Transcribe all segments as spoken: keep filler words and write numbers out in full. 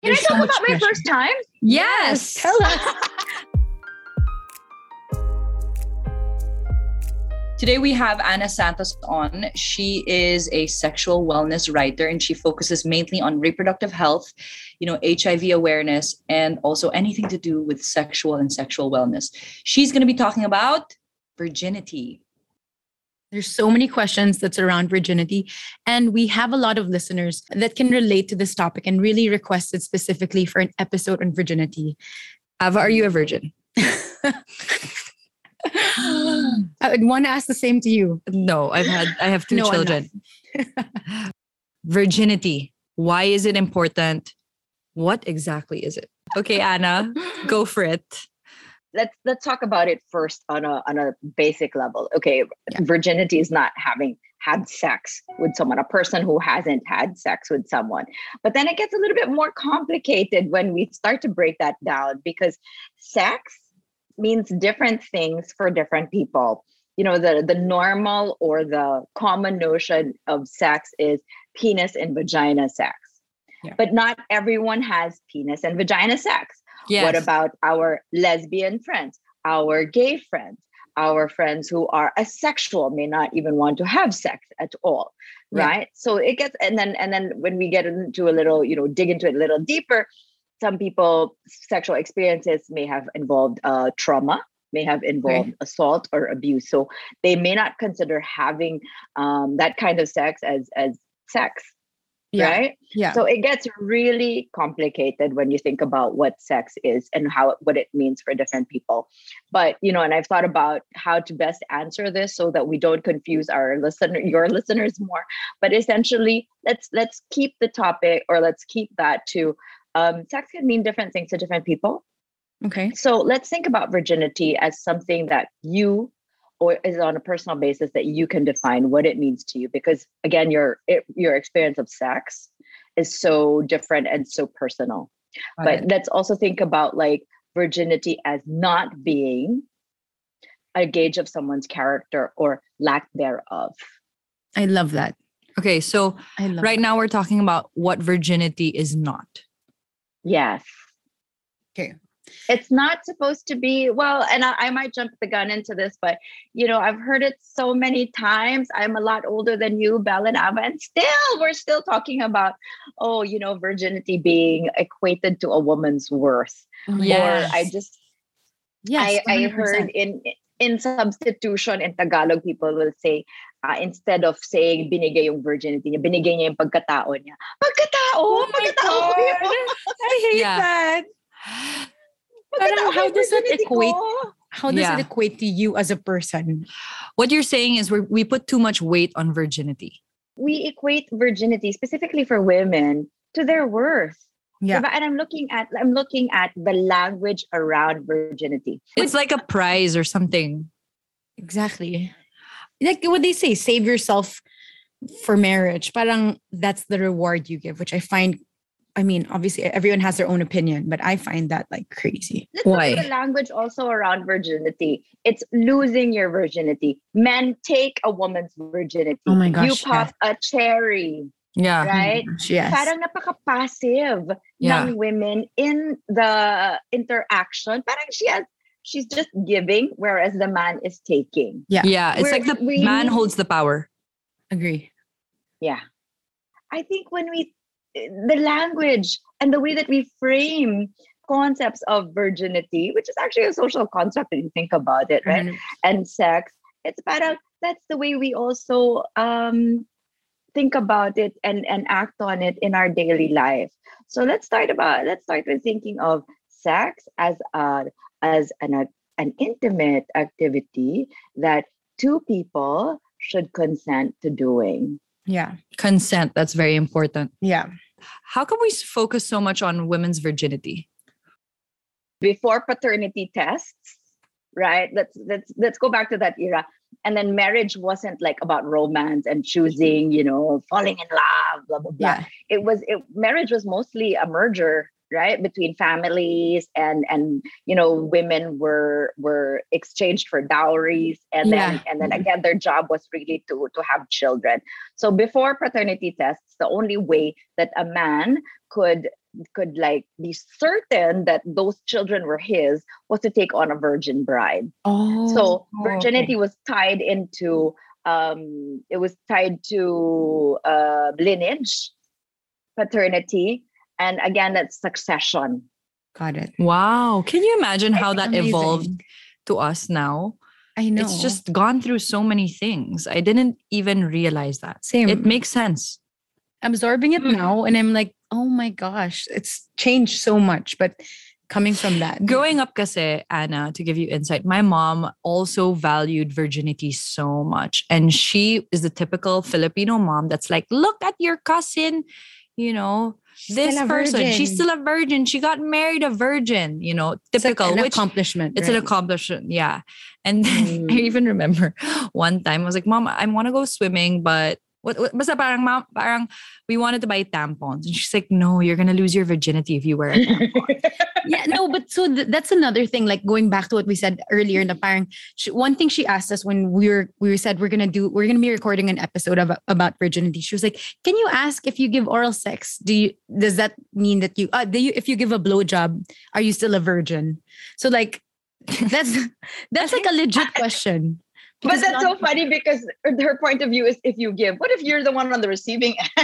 Can I There's talk so about much my pressure. first time? Yes. Tell us. Today we have Anna Santos on. She is a sexual wellness writer and she focuses mainly on reproductive health, you know, H I V awareness, and also anything to do with sexual and sexual wellness. She's going to be talking about virginity. There's so many questions that's around virginity. And we have a lot of listeners that can relate to this topic and really requested specifically for an episode on virginity. Ava, are you a virgin? I would want to ask the same to you. No, I've had I have two No, I'm children. Virginity. Why is it important? What exactly is it? Okay, Anna, go for it. Let's let's talk about it first on a on a basic level. Okay, Yeah. virginity is not having had sex with someone, a person who hasn't had sex with someone. But then it gets a little bit more complicated when we start to break that down, because sex means different things for different people. You know, the the normal or the common notion of sex is penis and vagina sex. Yeah. But not everyone has penis and vagina sex. Yes. What about our lesbian friends, our gay friends, our friends who are asexual, may not even want to have sex at all, Yeah. right? So it gets, and then and then when we get into a little, you know, dig into it a little deeper, some people sexual experiences may have involved uh, trauma, may have involved Right. assault or abuse. So they may not consider having um, that kind of sex as as sex, Yeah. right? Yeah. So it gets really complicated when you think about what sex is and how what it means for different people. But you know, and I've thought about how to best answer this so that we don't confuse our listener, your listeners more. But essentially, let's let's keep the topic, or let's keep that to um, sex can mean different things to different people. Okay. So let's think about virginity as something that you, or is on a personal basis, that you can define what it means to you. Because again, your it, your experience of sex is so different and so personal. Got But it. let's also think about like virginity as not being a gauge of someone's character or lack thereof. I love that. Okay, so I love right that. now we're talking about what virginity is not. Yes. Okay. It's not supposed to be, well, and I, I might jump the gun into this, but you know, I've heard it so many times. I'm a lot older than you, Belle and Ava, and still we're still talking about, oh, you know, virginity being equated to a woman's worth. Yes. Or I just Yes. I, I one hundred heard percent. in in substitution in Tagalog, people will say, uh, instead of saying binigay yung virginity niya, binigay niya yung pagkatao niya. Pagkatao? Oh my Pagkatao ko God. yun. I hate Yeah. that. Pagkatao Parang ko how yung does that virginity equate? ko. How does Yeah. it equate to you as a person? What you're saying is we we put too much weight on virginity. We equate virginity, specifically for women, to their worth. Yeah. Diba? And I'm looking at I'm looking at the language around virginity. It's like a prize or something. Exactly. Like what they say, save yourself for marriage. Parang that's the reward you give, which I find, I mean, obviously everyone has their own opinion, but I find that like crazy. Let's look Why? at the language also around virginity. It's losing your virginity. Men take a woman's virginity. Oh my You gosh, pop a cherry, Yeah. right? Yes. Parang napaka-passive Yeah. ng women in the interaction. Parang she has, she's just giving, whereas the man is taking. Yeah. Yeah. It's We're- like the we- man holds the power. Agree. Yeah. I think when we, the language and the way that we frame concepts of virginity, which is actually a social construct if you think about it, right? one hundred And sex, it's parang, that's the way we also um, think about it and, and act on it in our daily life. So let's start about, let's start with thinking of sex as a, as an, an intimate activity that two people should consent to doing. Yeah. Consent. That's very important. Yeah. How come we s- focus so much on women's virginity? Before paternity tests, right? Let's let's let's go back to that era. And then marriage wasn't like about romance and choosing, you know, falling in love, blah blah blah. Yeah. It was it, marriage was mostly a merger, right, between families, and and you know, women were were exchanged for dowries, and then Yeah. and then again their job was really to to have children. So before paternity tests, the only way that a man could could like be certain that those children were his was to take on a virgin bride. Oh, So virginity okay. was tied into um it was tied to uh lineage, paternity, and again that's succession. Got it. Wow. Can you imagine how that evolved Amazing. to us now? I know. It's just gone through so many things. I didn't even realize that. Same. It makes sense. Absorbing it Mm. now, and I'm like, oh my gosh, it's changed so much. But coming from that, Growing up kasi, Anna, to give you insight, my mom also valued virginity so much. And she is the typical Filipino mom that's like, look at your cousin, you know, this still a person, she's virgin. still a virgin. She got married a virgin, you know, It's like typical, an which accomplishment. it's an right? accomplishment. Yeah. And then Mm. I even remember one time I was like, Mom, I want to go swimming, but what, what basta parang, mom, parang we wanted to buy tampons. And she's like, no, you're going to lose your virginity if you wear a tampon. Yeah, no, but so th- that's another thing. Like going back to what we said earlier, na parang she, one thing she asked us when we were we said we're gonna do we're gonna be recording an episode of about virginity. She was like, "Can you ask if you give oral sex? Do you does that mean that you uh do you if you give a blowjob, are you still a virgin?" So like that's that's like a legit question. But Because that's not- so funny because her point of view is if you give. What if you're the one on the receiving end?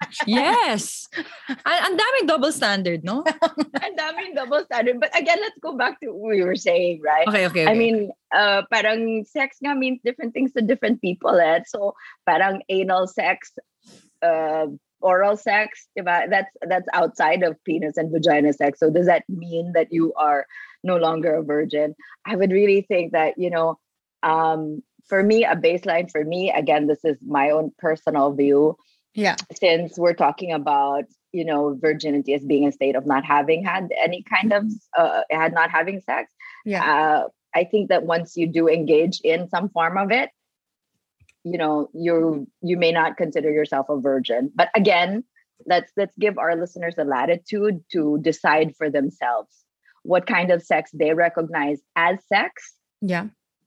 Yes. And ang daming double standard, no? And daming double standard. But again, let's go back to what we were saying, right? Okay, okay, I okay. mean, uh, parang sex nga means different things to different people. Eh? So parang anal sex, uh, oral sex, diba? That's that's outside of penis and vagina sex. So does that mean that you are no longer a virgin? I would really think that, you know, um, for me, a baseline for me, again, this is my own personal view. yeah, Since we're talking about, you know, virginity as being a state of not having had any kind of, uh, had not having sex. yeah, Uh, I think that once you do engage in some form of it, you know, you you may not consider yourself a virgin. But again, let's let's give our listeners a latitude to decide for themselves what kind of sex they recognize as sex yeah.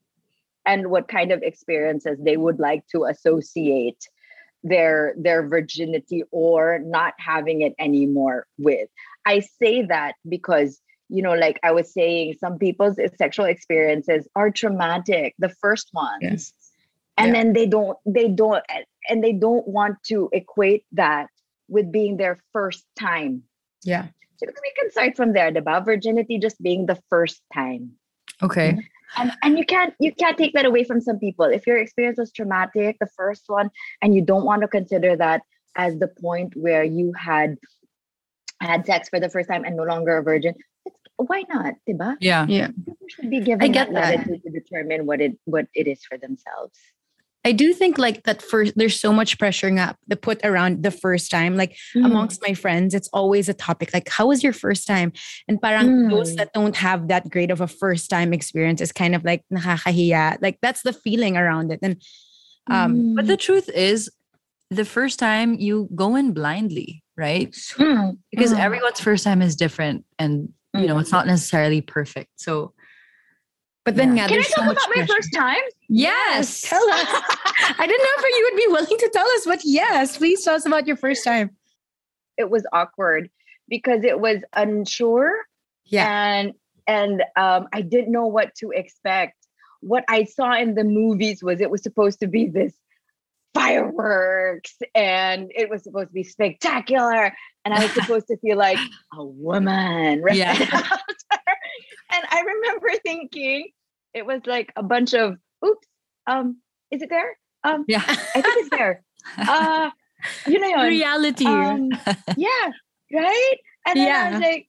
and what kind of experiences they would like to associate their their virginity or not having it anymore with. I say that because, you know, like I was saying, some people's sexual experiences are traumatic, the first ones. Yes. And Yeah. then they don't they don't and they don't want to equate that with being their first time. Yeah. So we can start from there, about virginity just being the first time. Okay. And and you can't you can't take that away from some people. If your experience was traumatic, the first one, and you don't want to consider that as the point where you had had sex for the first time and no longer a virgin, it's, why not? Diba? Yeah. Yeah. People should be given get that that. latitude to determine what it what it is for themselves. I do think like that first, there's so much pressure nga, the put around the first time. Like amongst my friends, it's always a topic. Like, how was your first time? And parang Mm. those that don't have that great of a first time experience is kind of like nakakahiya. Like that's the feeling around it. And um, But the truth is, the first time you go in blindly, right? Mm. Because Mm. everyone's first time is different and, you know, Mm. it's not necessarily perfect. So, but then Yeah. yeah, Can I there's talk so much about my pressure. first time? yes. Tell us. I didn't know if you would be willing to tell us, but yes, please tell us about your first time. It was awkward because it was unsure. Yeah. And and um, I didn't know what to expect. What I saw in the movies was it was supposed to be this fireworks and it was supposed to be spectacular. And I was supposed to feel like a woman. Right? Yeah. And I remember thinking it was like a bunch of, oops, um, is it there? Um, Yeah. I think it's there. Uh, you know, yun. Reality. Um, yeah, right? And then I Yeah. was like,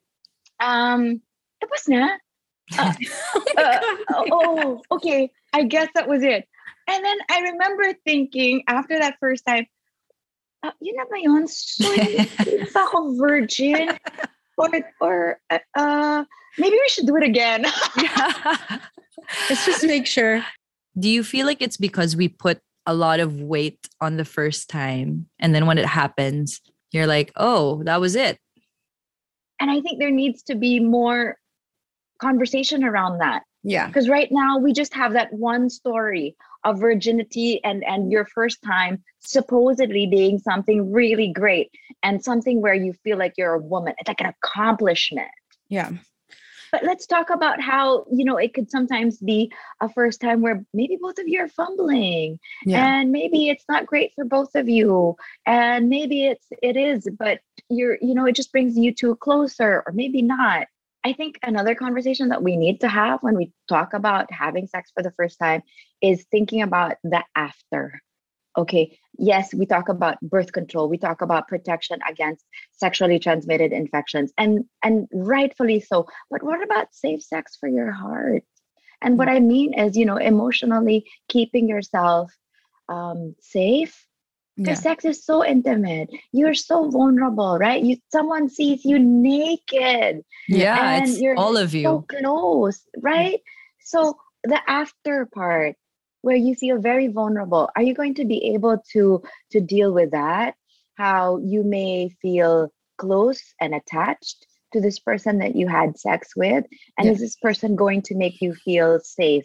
um, tapos na? Uh, Oh my uh, God. oh, okay. I guess that was it. And then I remember thinking after that first time, uh, yun na ba yun? So, hindi pa ako virgin? Or, or uh, uh, maybe we should do it again. Yeah. Let's just make sure. Do you feel like it's because we put a lot of weight on the first time and then when it happens, you're like, oh, that was it? And I think there needs to be more conversation around that. Yeah. Because right now we just have that one story of virginity and and your first time supposedly being something really great and something where you feel like you're a woman. It's like an accomplishment. Yeah. But let's talk about how, you know, it could sometimes be a first time where maybe both of you are fumbling Yeah. and maybe it's not great for both of you. And maybe it's, it is, but you're, you know, it just brings you two closer or maybe not. I think another conversation that we need to have when we talk about having sex for the first time is thinking about the after. Okay, yes, we talk about birth control, we talk about protection against sexually transmitted infections, and and rightfully so. But what about safe sex for your heart? And what I mean is, you know, emotionally keeping yourself um, safe. Yeah. Because sex is so intimate. You're so vulnerable, right? You someone sees you naked Yeah, and it's you're all of so you. close, right? So the after part where you feel very vulnerable, are you going to be able to to deal with that? How you may feel close and attached to this person that you had sex with, and Yeah. is this person going to make you feel safe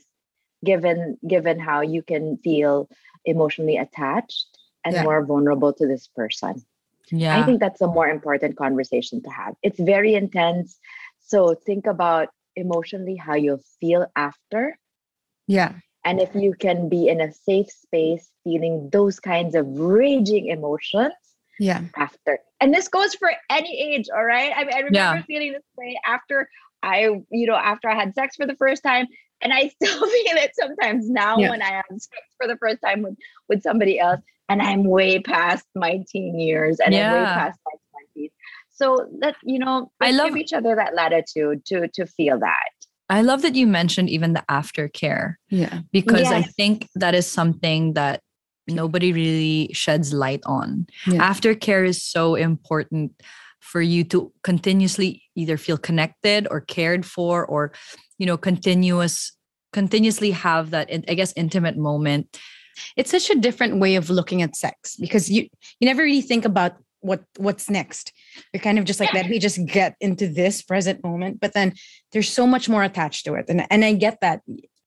given given how you can feel emotionally attached and Yeah. more vulnerable to this person? I Yeah. think that's a more important conversation to have. It's very intense. So think about emotionally how you'll feel after. Yeah. And if you can be in a safe space feeling those kinds of raging emotions Yeah. after. And this goes for any age, all right? I mean, I remember Yeah. feeling this way after I, you know, after I had sex for the first time. And I still feel it sometimes now Yeah. when I have sex for the first time with, with somebody else. And I'm way past my teen years and I'm way Yeah. past my twenties. So that, you know, I let's love- give each other that latitude to to feel that. I love that you mentioned even the aftercare, Yeah. because I Yes. think that is something that nobody really sheds light on. Yeah. Aftercare is so important for you to continuously either feel connected or cared for, or, you know, continuous, continuously have that, I guess, intimate moment. It's such a different way of looking at sex because you you never really think about what what's next. You're kind of just like, let me just get into this present moment, but then there's so much more attached to it, and and I get that.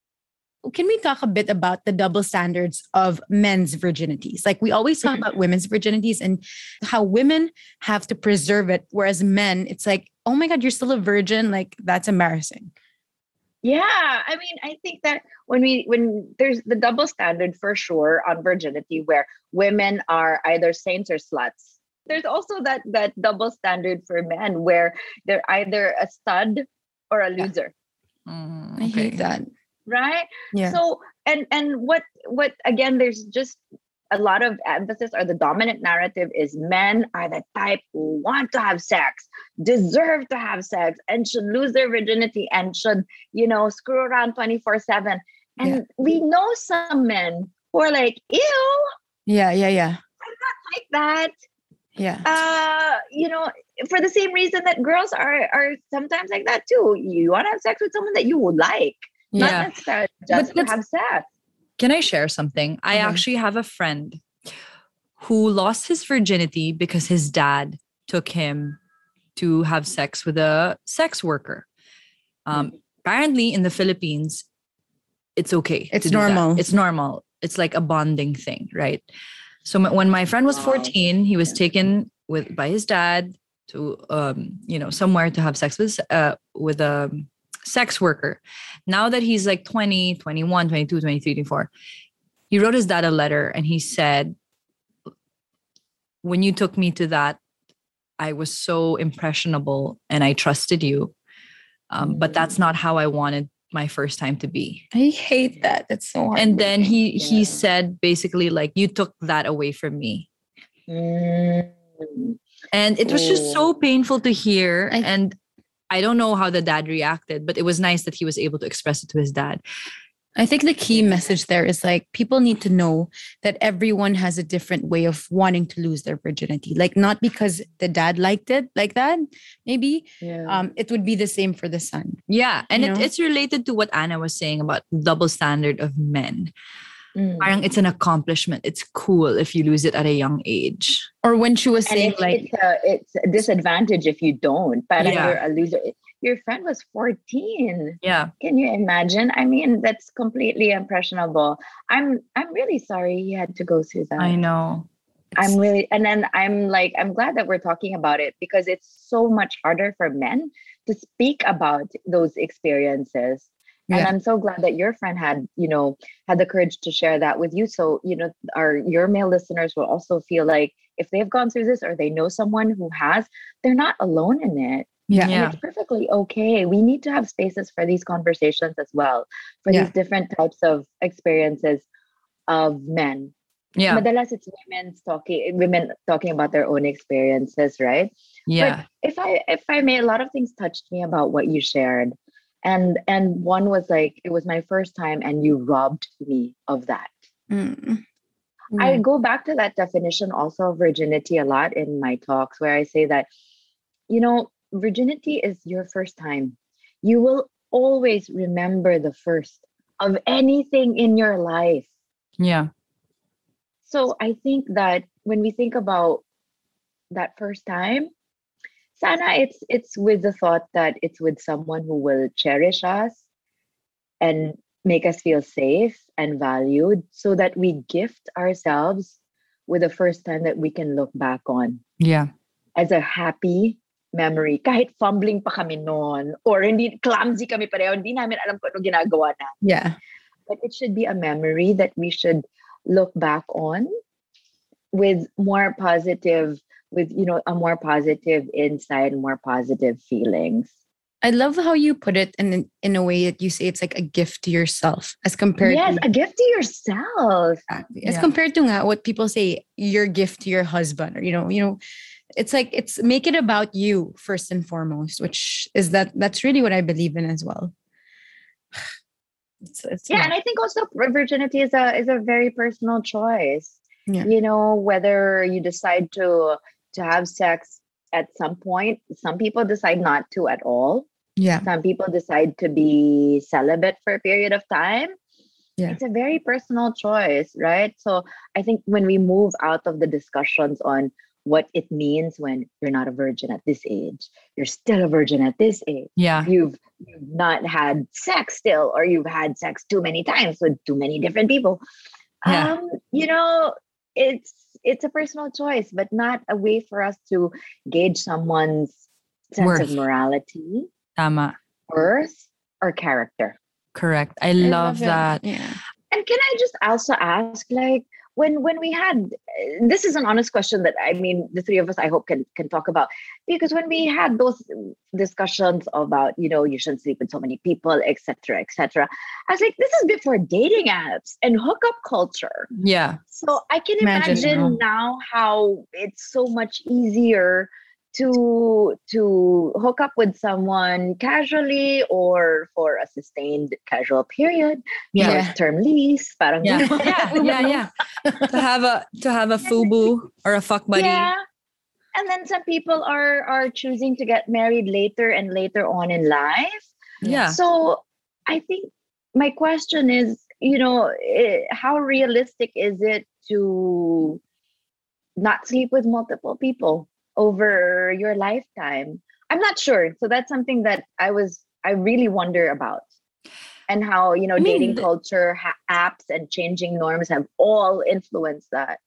Can we talk a bit about the double standards of men's virginities? Like we always talk about women's virginities and how women have to preserve it, whereas men, it's like, oh my God, you're still a virgin. Like that's embarrassing. Yeah, I mean, I think that when we when there's the double standard for sure on virginity, where women are either saints or sluts. There's also that that double standard for men, where they're either a stud or a loser, Mm, I hate that. right? Yeah. So and and what what again? There's just a lot of emphasis, or the dominant narrative is men are the type who want to have sex, deserve to have sex, and should lose their virginity and should, you know, screw around twenty-four seven. And Yeah. we know some men who are like, ew, Yeah. Yeah. Yeah. I'm not like that. Yeah. Uh, you know, for the same reason that girls are are sometimes like that too. You want to have sex with someone that you would like, Yeah. not necessarily But just to that's- have sex. Can I share something? I Okay. actually have a friend who lost his virginity because his dad took him to have sex with a sex worker. Um, apparently, in the Philippines, it's okay. It's to do that. normal. It's normal. It's like a bonding thing, right? So m- when my friend was fourteen, he was taken with by his dad to um, you know, somewhere to have sex with uh with a sex worker. Now that he's like twenty, twenty-one, twenty-two, twenty-three, twenty-four, he wrote his dad a letter and he said, when you took me to that, I was so impressionable and I trusted you. Um, but that's not how I wanted my first time to be. I hate that. That's so hard. And then he he Yeah. said basically like, you took that away from me. Mm. And it was just so painful to hear. I- And I don't know how the dad reacted, but it was nice that he was able to express it to his dad. I think the key message there is like people need to know that everyone has a different way of wanting to lose their virginity. Like not because the dad liked it like that, maybe Yeah. um, it would be the same for the son. Yeah. And You it, know? it's related to what Anna was saying about double standard of men. Mm. Parang it's an accomplishment. It's cool if you lose it at a young age. Or when she was And saying it, like, it's a it's a disadvantage if you don't. Parang Yeah. you're a loser. Your friend was fourteen. Yeah. Can you imagine? I mean, that's completely impressionable. I'm I'm really sorry he had to go through that. I know. I'm really, and then I'm like, I'm glad that we're talking about it because it's so much harder for men to speak about those experiences. And Yeah. I'm so glad that your friend had, you know, had the courage to share that with you. So, you know, our your male listeners will also feel like if they've gone through this or they know someone who has, they're not alone in it. yeah, Yeah. And it's perfectly okay. We need to have spaces for these conversations as well, for Yeah. these different types of experiences of men. Yeah. Madalas it's women talking women talking about their own experiences, right? Yeah. But if I if I may, a lot of things touched me about what you shared. And and one was like, it was my first time and you robbed me of that. Mm. I go back to that definition also of virginity a lot in my talks where I say that, you know, virginity is your first time. You will always remember the first of anything in your life. Yeah. So I think that when we think about that first time, sana it's it's with the thought that it's with someone who will cherish us and make us feel safe and valued so that we gift ourselves with the first time that we can look back on Yeah. as a happy memory. Kahit fumbling pa kami noon or hindi clumsy kami pareho, hindi namin alam kung ano ginagawa na. Yeah. But it should be a memory that we should look back on with more positive, with, you know, a more positive insight, more positive feelings. I love how you put it in in a way that you say it's like a gift to yourself as compared Yes, to a gift to yourself. exactly. As Yeah. compared to nga, what people say your gift to your husband or you know, you know, it's like it's make it about you first and foremost, which is that that's really what I believe in as well. It's, it's Yeah, and I think also virginity is a is a very personal choice. Yeah. You know, whether you decide to to have sex at some point, some people decide not to at all. yeah. Some people decide to be celibate for a period of time. Yeah. It's a very personal choice, right? So I think when we move out of the discussions on what it means when you're not a virgin at this age, you're still a virgin at this age. Yeah. You've, you've not had sex still, or you've had sex too many times with too many different people. Yeah. Um, you know, it's it's a personal choice, but not a way for us to gauge someone's sense Worth. of morality, Tama. worth, or character. Correct. I, I love it. that. Yeah. And can I just also ask, like, when when we had this is an honest question that I mean the three of us I hope can can talk about, because when we had those discussions about, you know, you shouldn't sleep with so many people, et cetera, et cetera, I was like, this is before dating apps and hookup culture. Yeah. So I can Imagine imagine now how it's so much easier to to hook up with someone casually or for a sustained casual period, Yeah. short-term lease, parang Yeah. ganon. Yeah. Yeah. Yeah. to have a to have a fubu or a fuck buddy. Yeah. And then some people are are choosing to get married later and later on in life. Yeah. So I think my question is, you know, eh, how realistic is it to not sleep with multiple people over your lifetime? I'm not sure. So that's something that I was, I really wonder about. And how, you know, I mean, dating the- culture, ha- apps, and changing norms have all influenced that.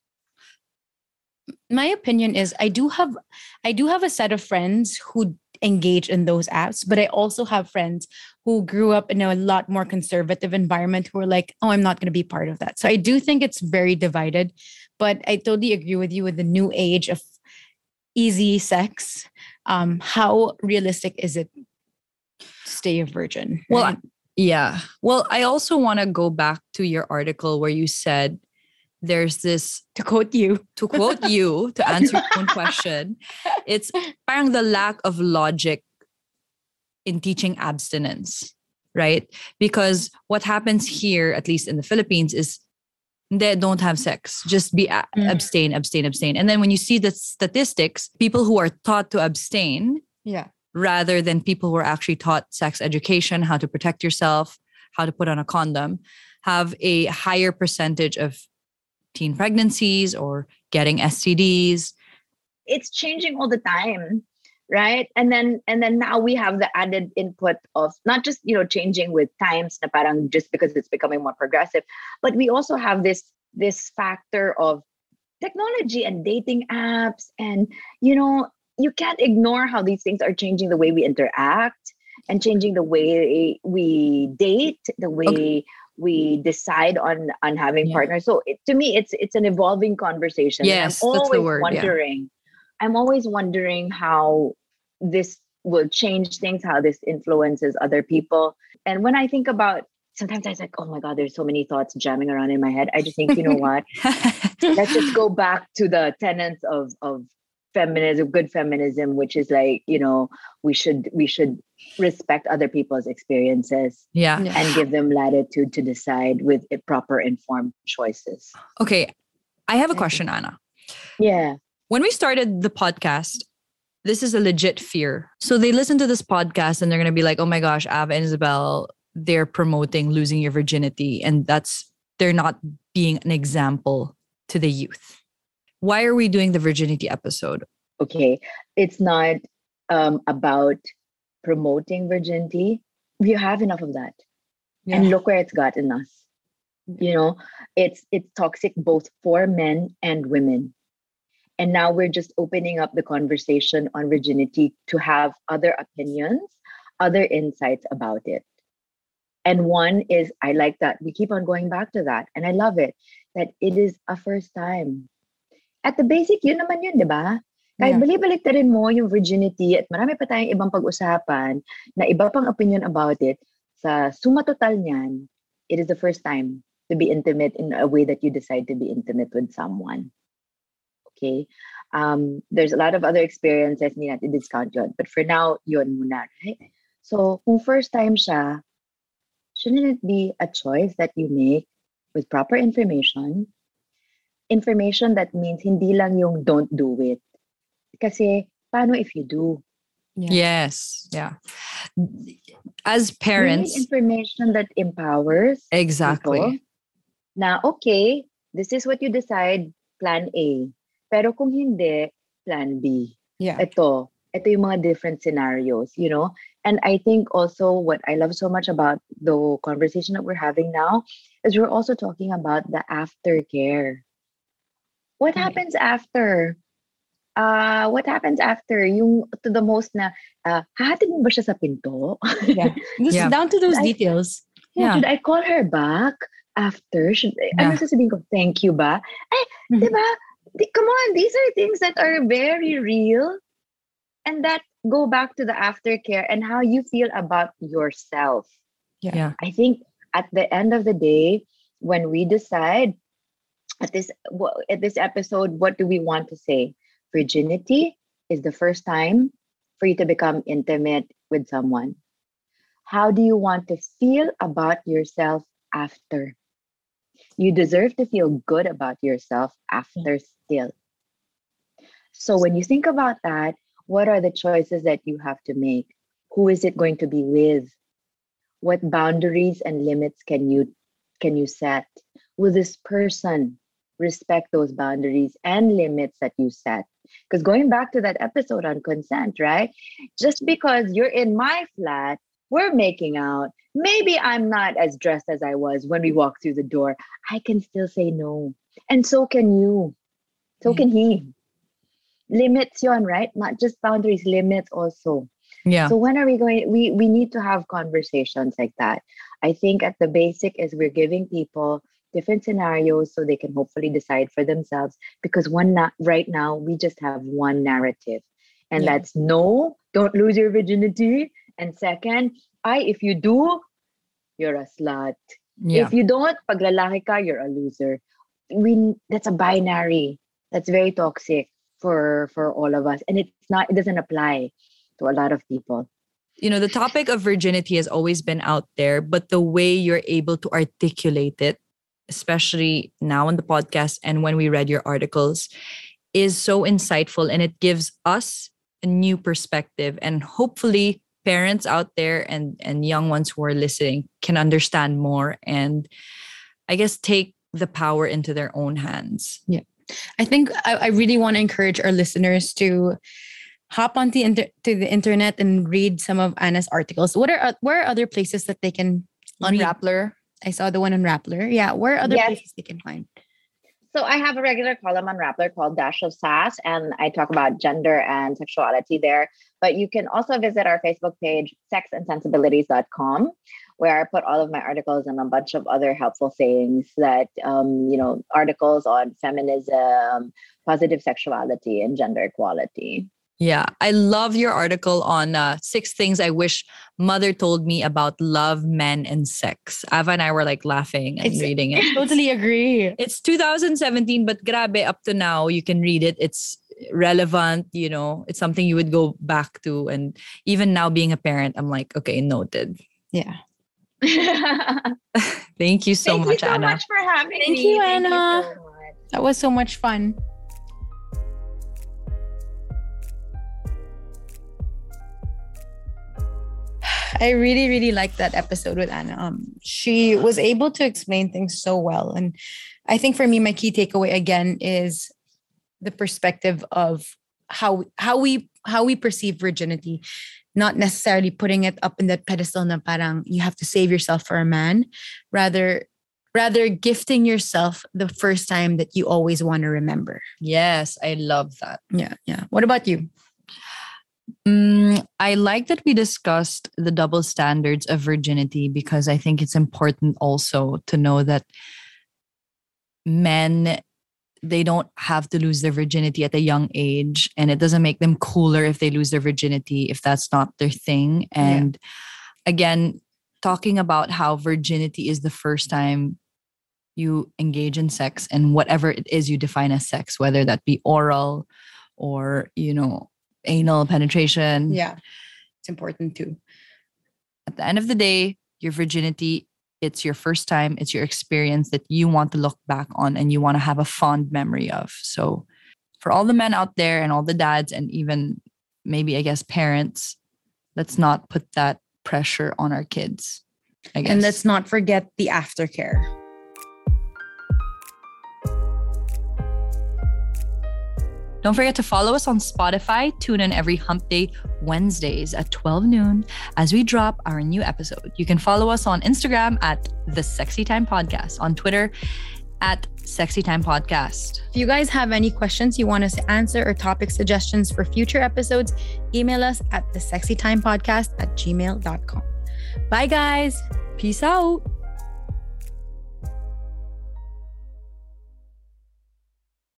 My opinion is I do have I do have a set of friends who engage in those apps, but I also have friends who grew up in a lot more conservative environment who are like, oh, I'm not going to be part of that. So I do think it's very divided, but I totally agree with you with the new age of easy sex. Um, how realistic is it to stay a virgin? Well, right? yeah. Well, I also want to go back to your article where you said there's this, to quote you, to quote you, to answer your own question, it's parang the lack of logic in teaching abstinence, right? Because what happens here, at least in the Philippines, is they don't have sex. Just be a- Mm. abstain, abstain, abstain. And then when you see the statistics, people who are taught to abstain yeah, rather than people who are actually taught sex education, how to protect yourself, how to put on a condom, have a higher percentage of teen pregnancies or getting S T Ds. It's changing all the time, right? And then and then now we have the added input of not just, you know, changing with times na parang just because it's becoming more progressive, but we also have this this factor of technology and dating apps. And, you know, you can't ignore how these things are changing the way we interact and changing the way we date, the way okay. we decide on on having yeah. partners. So it, to me, it's it's an evolving conversation. Yes, I'm always that's the word, wondering. Yeah. I'm always wondering how this will change things, how this influences other people. And when I think about, sometimes I was like, oh my God, there's so many thoughts jamming around in my head. I just think, you know what? Let's just go back to the tenets of of feminism, good feminism, which is like, you know, we should we should respect other people's experiences, yeah, and give them latitude to decide with proper informed choices. Okay, I have a question, Anna. Yeah. When we started the podcast, this is a legit fear. So they listen to this podcast and they're going to be like, oh my gosh, Av and Isabel, they're promoting losing your virginity. And that's, they're not being an example to the youth. Why are we doing the virginity episode? Okay, it's not um, about promoting virginity. We have enough of that. Yeah. And look where it's gotten us. You know, it's it's toxic both for men and women. And now we're just opening up the conversation on virginity to have other opinions, other insights about it. And one is, I like that. We keep on going back to that. And I love it, that it is a first time. At the basic, yun naman yun, di ba? Kahit yeah. balik-balik ta rin mo yung virginity at marami pa tayong ibang pag-usapan na iba pang opinion about it, sa suma total niyan, it is the first time to be intimate in a way that you decide to be intimate with someone. Okay. Um, there's a lot of other experiences, hindi natin discount yun. But for now, yun muna, right? So, kung first time siya, shouldn't it be a choice that you make with proper information? Information that means hindi lang yung don't do it. Kasi, paano if you do? Yeah. Yes. Yeah. As parents. We need information that empowers. Exactly. People. Na, okay, this is what you decide, plan A. Pero kung hindi, plan B. Yeah. Ito, ito yung mga different scenarios, you know? And I think also what I love so much about the conversation that we're having now is we're also talking about the aftercare. What right. happens after? Uh, what happens after? Yung to the most na, uh, hahatid mo ba siya sa pinto? Yeah. This yeah. down to those should details. I, yeah, yeah. Should I call her back after? Should I, yeah. ano sasabihin ko? Thank you ba? Eh, mm-hmm. Diba? Come on, these are things that are very real and that go back to the aftercare and how you feel about yourself. Yeah. yeah. I think at the end of the day, when we decide at this at this episode, what do we want to say? Virginity is the first time for you to become intimate with someone. How do you want to feel about yourself after? You deserve to feel good about yourself after still. So when you think about that, what are the choices that you have to make? Who is it going to be with? What boundaries and limits can you can you set? Will this person respect those boundaries and limits that you set? Because going back to that episode on consent, right? Just because you're in my flat, we're making out. Maybe I'm not as dressed as I was when we walked through the door. I can still say no. And so can you. So can he. Limits yon, right? Not just boundaries, limits also. Yeah. So when are we going? We, we need to have conversations like that. I think at the basic is we're giving people different scenarios so they can hopefully decide for themselves. Because one na- right now, we just have one narrative. And yeah. that's no, don't lose your virginity. And second, I, if you do, you're a slut. Yeah. If you don't, pag lalaki ka, you're a loser. We that's a binary. That's very toxic for for all of us. And it's not, it doesn't apply to a lot of people. You know, the topic of virginity has always been out there, but the way you're able to articulate it, especially now on the podcast and when we read your articles, is so insightful, and it gives us a new perspective, and hopefully parents out there and, and young ones who are listening can understand more and I guess, take the power into their own hands. Yeah. I think I, I really want to encourage our listeners to hop on the inter- to the internet and read some of Anna's articles. What are where are other places that they can On read? Rappler. I saw the one on Rappler. Yeah, where are other Yes. places they can find? So I have a regular column on Rappler called Dash of Sass, and I talk about gender and sexuality there. But you can also visit our Facebook page, sex and sensibilities dot com, where I put all of my articles and a bunch of other helpful sayings that, um, you know, articles on feminism, positive sexuality, and gender equality. Yeah, I love your article on uh, six things I wish mother told me about love, men, and sex. Ava and I were like laughing and It's- reading it. Totally agree. It's two thousand seventeen, but grabe, up to now, you can read it. It's relevant, you know, it's something you would go back to. And even now being a parent, I'm like, okay, noted. Yeah. Thank you so Thank much, you so Anna. much for having Thank me. you, Thank Anna. you so much. That was so much fun. I really, really liked that episode with Anna. Um, she was able to explain things so well. And I think for me, my key takeaway again is the perspective of how how we how we perceive virginity, not necessarily putting it up in that pedestal na parang you have to save yourself for a man, rather rather gifting yourself the first time that you always want to remember. Yes, I love that. Yeah, yeah. What about you? Mm, I like that we discussed the double standards of virginity because I think it's important also to know that men, they don't have to lose their virginity at a young age, and it doesn't make them cooler if they lose their virginity if that's not their thing. And again, talking about how virginity is the first time you engage in sex, and whatever it is you define as sex, whether that be oral or, you know, anal penetration. Yeah, it's important too. At the end of the day, your virginity, it's your first time, it's your experience that you want to look back on and you want to have a fond memory of. So for all the men out there and all the dads and even maybe, I guess, parents, let's not put that pressure on our kids, I guess. And let's not forget the aftercare. Don't forget to follow us on Spotify. Tune in every Hump Day Wednesdays at twelve noon as we drop our new episode. You can follow us on Instagram at The Sexy Time Podcast, on Twitter at Sexy Time Podcast. If you guys have any questions you want us to answer or topic suggestions for future episodes, email us at the sexy time podcast at gmail dot com. Bye, guys. Peace out.